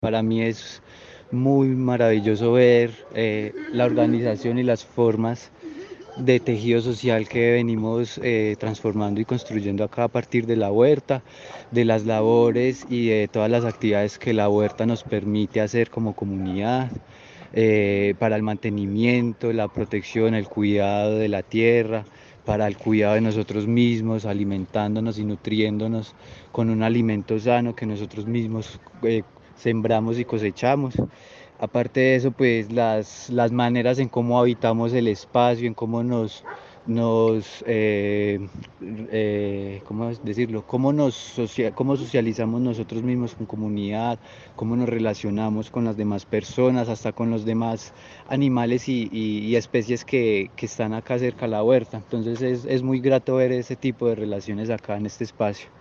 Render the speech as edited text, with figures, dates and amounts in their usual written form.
Para mí es muy maravilloso ver la organización y las formas de tejido social que venimos transformando y construyendo acá a partir de la huerta, de las labores y de todas las actividades que la huerta nos permite hacer como comunidad, para el mantenimiento, la protección, el cuidado de la tierra, para el cuidado de nosotros mismos, alimentándonos y nutriéndonos con un alimento sano que nosotros mismos sembramos y cosechamos. Aparte de eso, pues las maneras en cómo habitamos el espacio, en cómo nos ¿cómo decirlo? Cómo socializamos nosotros mismos con comunidad, cómo nos relacionamos con las demás personas, hasta con los demás animales y especies que están acá cerca a la huerta. Entonces es muy grato ver ese tipo de relaciones acá en este espacio.